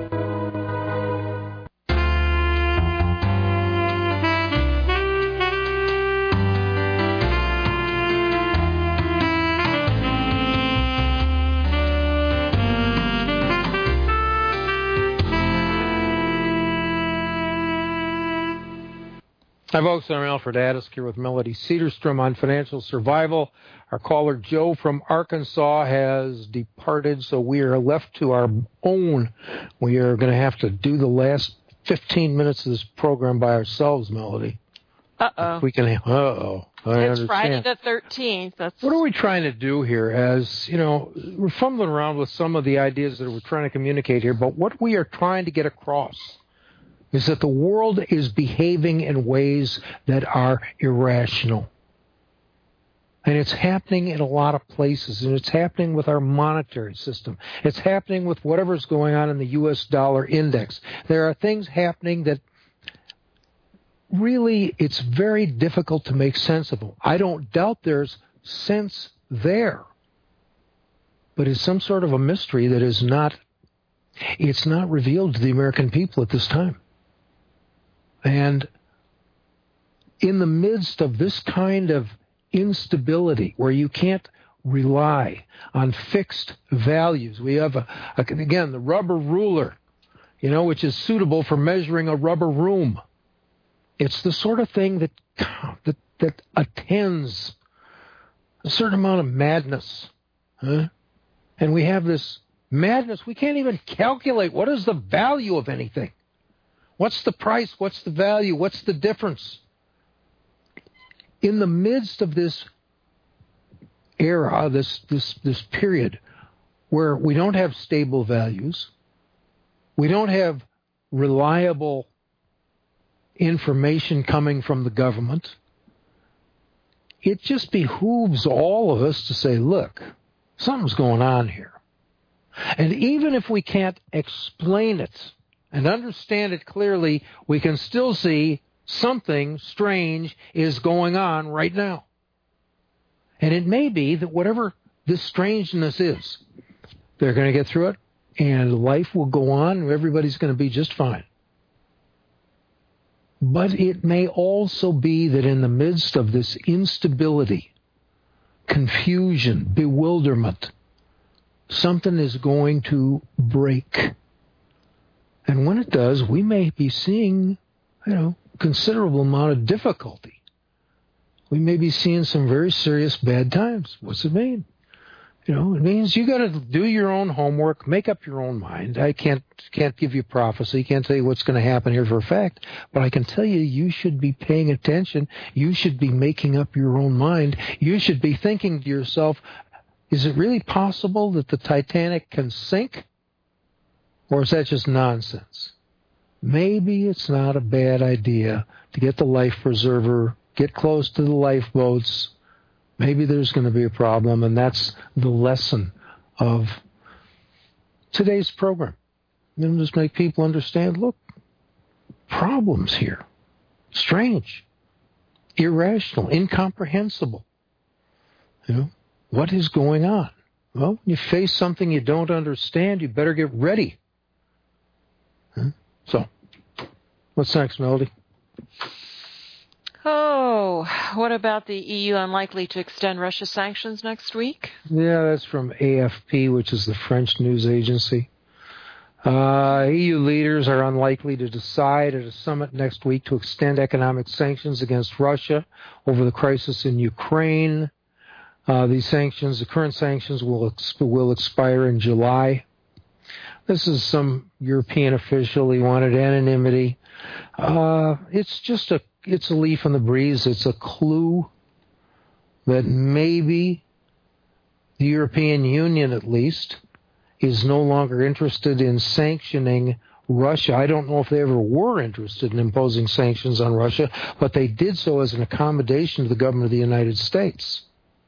Hi, folks. I'm Alfred Addis here with Melody Cedarstrom on Financial Survival. Our caller, Joe from Arkansas, has departed, so we are left to our own. We are going to have to do the last fifteen minutes of this program by ourselves, Melody. Uh-oh. If we can. Uh-oh. I it's understand. Friday the thirteenth. That's... What are we trying to do here? As, you know, we're fumbling around with some of the ideas that we're trying to communicate here, but what we are trying to get across is that the world is behaving in ways that are irrational. And it's happening in a lot of places, and it's happening with our monetary system. It's happening with whatever's going on in the U S dollar index. There are things happening that really it's very difficult to make sense of them. I don't doubt there's sense there, but it's some sort of a mystery that is not, it's not revealed to the American people at this time. And in the midst of this kind of instability, where you can't rely on fixed values, we have, a, a, again, the rubber ruler, you know, which is suitable for measuring a rubber room. It's the sort of thing that that, that attends a certain amount of madness. Huh? And we have this madness. We can't even calculate what is the value of anything. What's the price? What's the value? What's the difference? In the midst of this era, this this this period where we don't have stable values, we don't have reliable information coming from the government, it just behooves all of us to say, look, something's going on here. And even if we can't explain it and understand it clearly, we can still see something strange is going on right now. And it may be that whatever this strangeness is, they're going to get through it, and life will go on, and everybody's going to be just fine. But it may also be that in the midst of this instability, confusion, bewilderment, something is going to break. And when it does, we may be seeing, you know, considerable amount of difficulty. We may be seeing some very serious bad times. What's it mean? You know, it means you got to do your own homework, make up your own mind. I can't can't give you prophecy, can't tell you what's going to happen here for a fact, but I can tell you, you should be paying attention. You should be making up your own mind. You should be thinking to yourself, is it really possible that the Titanic can sink? Or is that just nonsense? Maybe it's not a bad idea to get the life preserver, get close to the lifeboats. Maybe there's going to be a problem, and that's the lesson of today's program. You know, just make people understand, look, problems here. Strange, irrational, incomprehensible. You know, what is going on? Well, when you face something you don't understand, you better get ready. Huh? So, what's next, Melody? Oh, what about the E U unlikely to extend Russia sanctions next week? Yeah, that's from A F P, which is the French news agency. Uh, E U leaders are unlikely to decide at a summit next week to extend economic sanctions against Russia over the crisis in Ukraine. Uh, these sanctions, the current sanctions, will exp- will expire in July. This is some European official. He wanted anonymity. Uh, it's just a It's a leaf in the breeze. It's a clue that maybe the European Union, at least, is no longer interested in sanctioning Russia. I don't know if they ever were interested in imposing sanctions on Russia, but they did so as an accommodation to the government of the United States.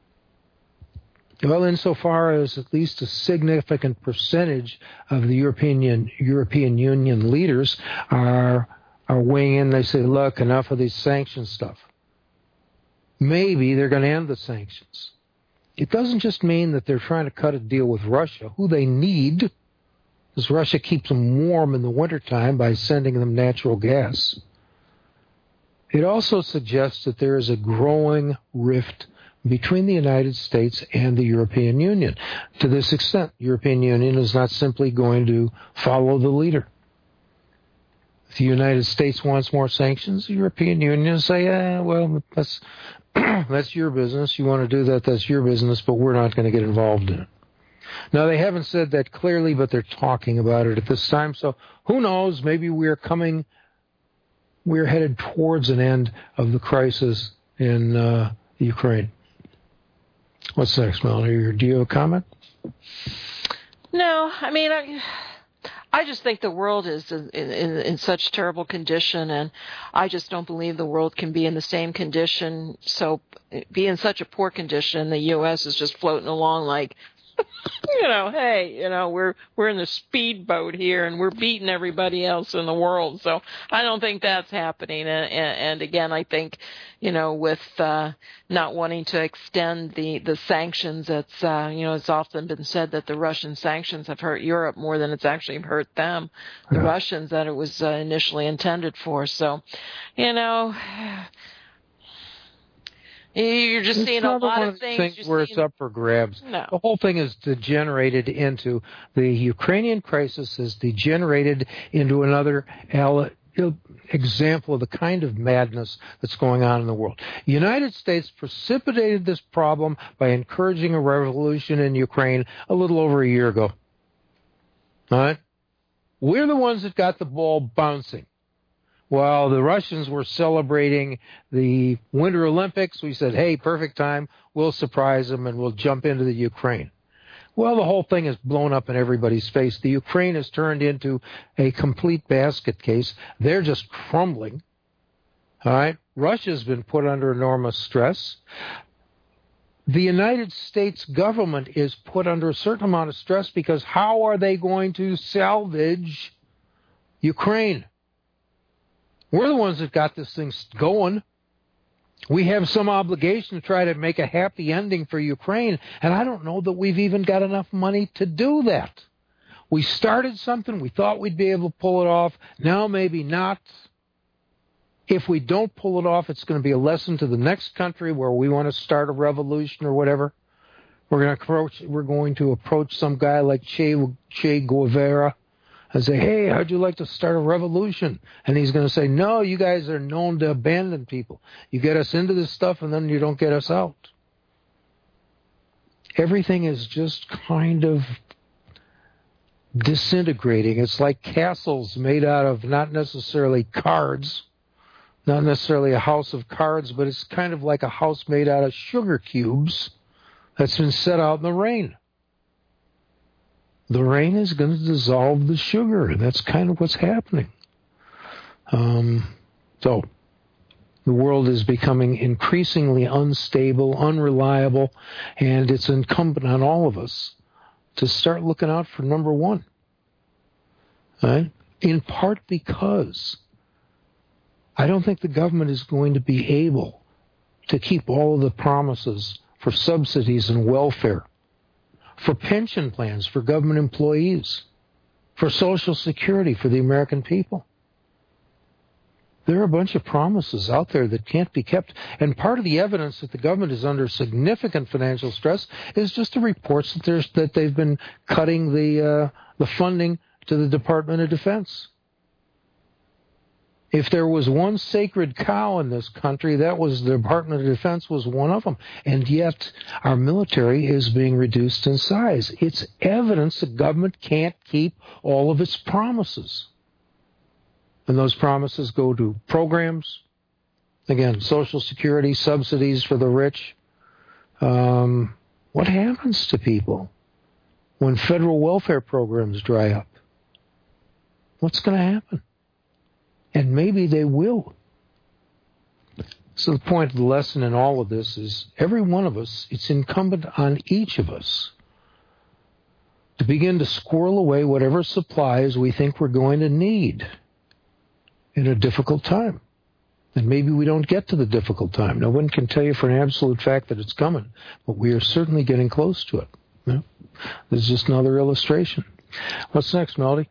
Well, insofar as at least a significant percentage of the European European Union leaders are are weighing in, they say, look, enough of this sanction stuff. Maybe they're going to end the sanctions. It doesn't just mean that they're trying to cut a deal with Russia, who they need, because Russia keeps them warm in the wintertime by sending them natural gas. It also suggests that there is a growing rift between the United States and the European Union. To this extent, the European Union is not simply going to follow the leader. If the United States wants more sanctions, the European Union will say, eh, well, that's, that's your business. You want to do that, that's your business, but we're not going to get involved in it. Now, they haven't said that clearly, but they're talking about it at this time. So who knows? Maybe we're coming, we're headed towards an end of the crisis in uh, Ukraine. What's next, Melanie? Do you have a comment? No, I mean, I... I just think the world is in, in, in such terrible condition, and I just don't believe the world can be in the same condition. So, be in such a poor condition, the U S is just floating along like, you know, hey, you know, we're we're in the speedboat here, and we're beating everybody else in the world. So, I don't think that's happening. And, and, and again, I think, you know, with uh, not wanting to extend the, the sanctions, it's, uh, you know, it's often been said that the Russian sanctions have hurt Europe more than it's actually hurt them, the yeah. Russians, that it was uh, initially intended for. So, you know, you're just it's seeing a lot of of things. things you're where seeing... it's up for grabs. No. The whole thing is degenerated into, the Ukrainian crisis has degenerated into another al- example of the kind of madness that's going on in the world. The United States precipitated this problem by encouraging a revolution in Ukraine a little over a year ago. All right? We're the ones that got the ball bouncing. While the Russians were celebrating the Winter Olympics, we said, hey, perfect time, we'll surprise them and we'll jump into the Ukraine. Well, the whole thing is blown up in everybody's face. The Ukraine has turned into a complete basket case. They're just crumbling. All right? Russia's been put under enormous stress. The United States government is put under a certain amount of stress because how are they going to salvage Ukraine? We're the ones that got this thing going. We have some obligation to try to make a happy ending for Ukraine, and I don't know that we've even got enough money to do that. We started something. We thought we'd be able to pull it off. Now maybe not. If we don't pull it off, it's going to be a lesson to the next country where we want to start a revolution or whatever. We're going to approach, we're going to approach some guy like Che, che Guevara and say, hey, how'd you like to start a revolution? And he's going to say, no, you guys are known to abandon people. You get us into this stuff and then you don't get us out. Everything is just kind of disintegrating. It's like castles made out of not necessarily cards, not necessarily a house of cards, but it's kind of like a house made out of sugar cubes that's been set out in the rain. The rain is going to dissolve the sugar, and that's kind of what's happening. Um, so the world is becoming increasingly unstable, unreliable, and it's incumbent on all of us to start looking out for number one. Right? In part because I don't think the government is going to be able to keep all of the promises for subsidies and welfare, for pension plans for government employees, for Social Security for the American people. There are a bunch of promises out there that can't be kept. And part of the evidence that the government is under significant financial stress is just the reports that, there's, that they've been cutting the, uh, the funding to the Department of Defense. If there was one sacred cow in this country, that was the Department of Defense was one of them. And yet our military is being reduced in size. It's evidence the government can't keep all of its promises. And those promises go to programs, again, Social Security, subsidies for the rich. Um, what happens to people when federal welfare programs dry up? What's going to happen? And maybe they will. So the point of the lesson in all of this is every one of us, it's incumbent on each of us to begin to squirrel away whatever supplies we think we're going to need in a difficult time. And maybe we don't get to the difficult time. No one can tell you for an absolute fact that it's coming, but we are certainly getting close to it. Yeah? This is just another illustration. What's next, Melody?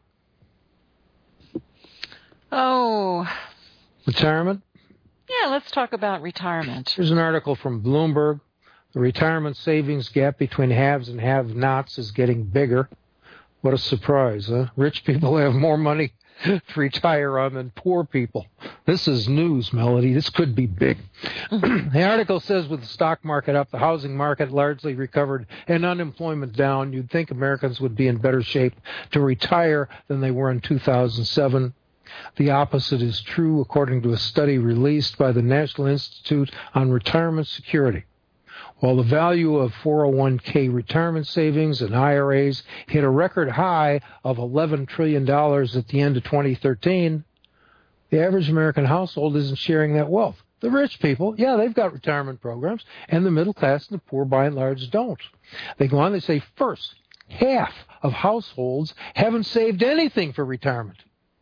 Oh. Retirement? Yeah, let's talk about retirement. Here's an article from Bloomberg. The retirement savings gap between haves and have-nots is getting bigger. What a surprise, huh? Rich people have more money to retire on than poor people. This is news, Melody. This could be big. The article says with the stock market up, the housing market largely recovered, and unemployment down, you'd think Americans would be in better shape to retire than they were in two thousand seven. The opposite is true, according to a study released by the National Institute on Retirement Security. While the value of four oh one k retirement savings and I R As hit a record high of eleven trillion dollars at the end of twenty thirteen, the average American household isn't sharing that wealth. The rich people, yeah, they've got retirement programs, and the middle class and the poor, by and large, don't. They go on, they say, first, half of households haven't saved anything for retirement.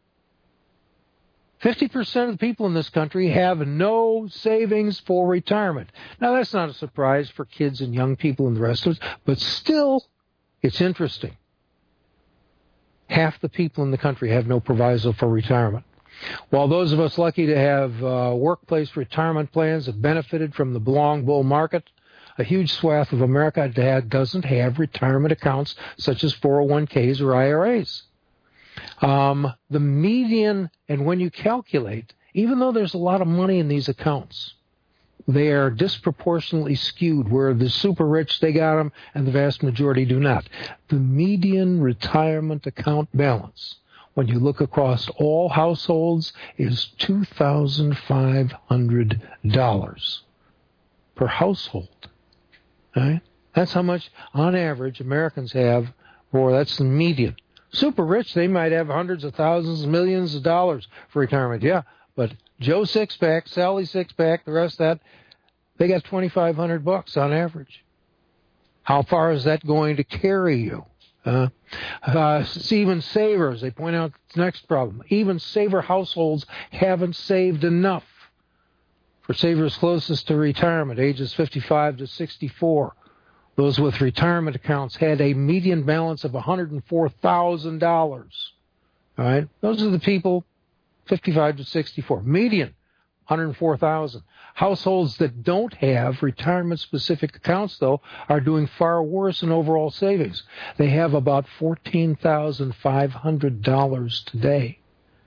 fifty percent of the people in this country have no savings for retirement. Now, that's not a surprise for kids and young people and the rest of us, but still, it's interesting. Half the people in the country have no proviso for retirement. While those of us lucky to have uh, workplace retirement plans have benefited from the long bull market, a huge swath of America doesn't have retirement accounts such as four oh one k's or I R As. Um, the median, and when you calculate, even though there's a lot of money in these accounts, they are disproportionately skewed, where the super rich, they got them, and the vast majority do not. The median retirement account balance, when you look across all households, is two thousand five hundred dollars per household. Right? That's how much, on average, Americans have, or that's the median. Super rich, they might have hundreds of thousands, millions of dollars for retirement. Yeah, but Joe Sixpack, Sally Sixpack, the rest of that, they got twenty-five hundred bucks on average. How far is that going to carry you? Uh, uh, even savers, they point out the next problem. Even saver households haven't saved enough. For savers closest to retirement, ages fifty-five to sixty-four, those with retirement accounts had a median balance of one hundred four thousand dollars. All right? Those are the people fifty-five to sixty-four. Median, one hundred four thousand dollars. Households that don't have retirement-specific accounts, though, are doing far worse in overall savings. They have about fourteen thousand five hundred dollars today.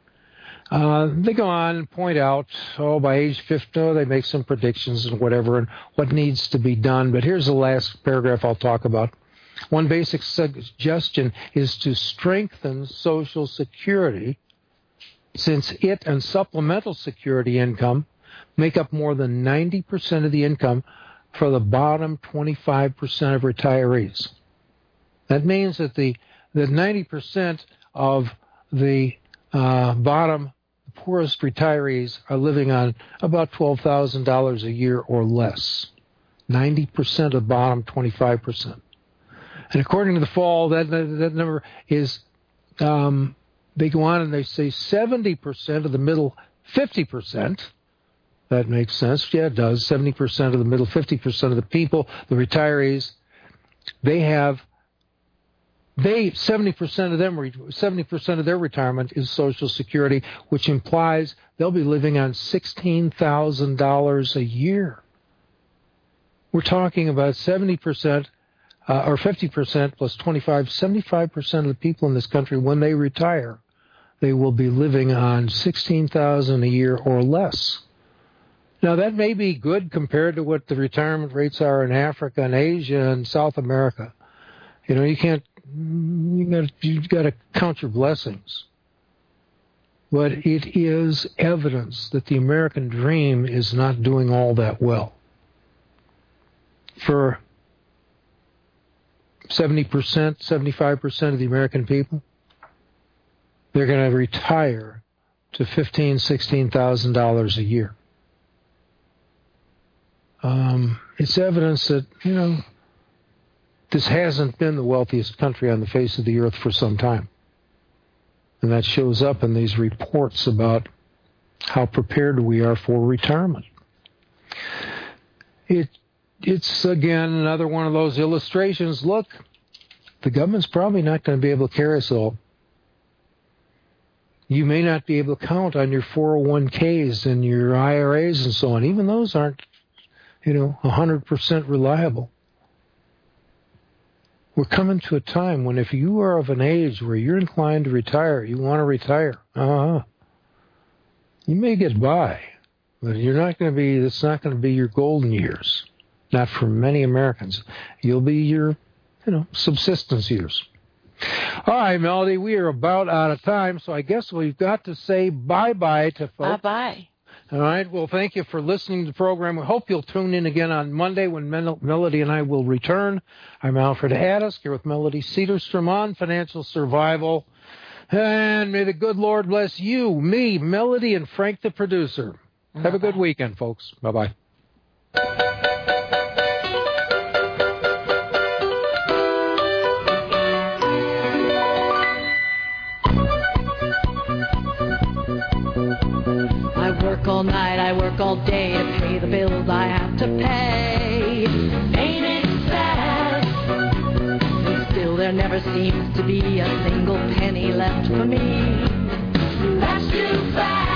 Uh, they go on and point out, oh, by age fifty, oh, they make some predictions and whatever, and what needs to be done. But here's the last paragraph I'll talk about. One basic suggestion is to strengthen Social Security, since it and supplemental security income make up more than ninety percent of the income for the bottom twenty-five percent of retirees. That means that the that ninety percent of the uh, bottom poorest retirees are living on about twelve thousand dollars a year or less. ninety percent of the bottom twenty-five percent. And according to the fall, that, that, that number is, um, they go on and they say seventy percent of the middle fifty percent. That makes sense. Yeah, it does. seventy percent of the middle fifty percent of the people, the retirees, they have, they, seventy percent of them, seventy percent of their retirement is Social Security, which implies they'll be living on sixteen thousand dollars a year. We're talking about seventy percent uh, or fifty percent plus twenty-five, seventy-five percent of the people in this country, when they retire, they will be living on sixteen thousand dollars a year or less. Now, that may be good compared to what the retirement rates are in Africa and Asia and South America. You know, you can't, you got you got to count your blessings. But it is evidence that the American dream is not doing all that well. For seventy percent, seventy-five percent of the American people, they're going to retire to fifteen thousand dollars, sixteen thousand dollars a year. Um, it's evidence that, you know, this hasn't been the wealthiest country on the face of the earth for some time. And that shows up in these reports about how prepared we are for retirement. It, it's, again, another one of those illustrations. Look, the government's probably not going to be able to carry us all. You may not be able to count on your four oh one k's and your I R As and so on. Even those aren't, you know, one hundred percent reliable. We're coming to a time when if you are of an age where you're inclined to retire, you want to retire, uh-huh. You may get by, but you're not going to be, it's not going to be your golden years. Not for many Americans. You'll be your, you know, subsistence years. All right, Melody, we are about out of time, so I guess we've got to say bye-bye to folks. Bye-bye. All right. Well, thank you for listening to the program. We hope you'll tune in again on Monday when Mel- Melody and I will return. I'm Alfred Haddisk here with Melody Cedarstrom on Financial Survival. And may the good Lord bless you, me, Melody, and Frank the producer. Bye-bye. Have a good weekend, folks. Bye-bye. All night, I work all day to pay the bills I have to pay. Ain't it sad? And still there never seems to be a single penny left for me. That's too bad.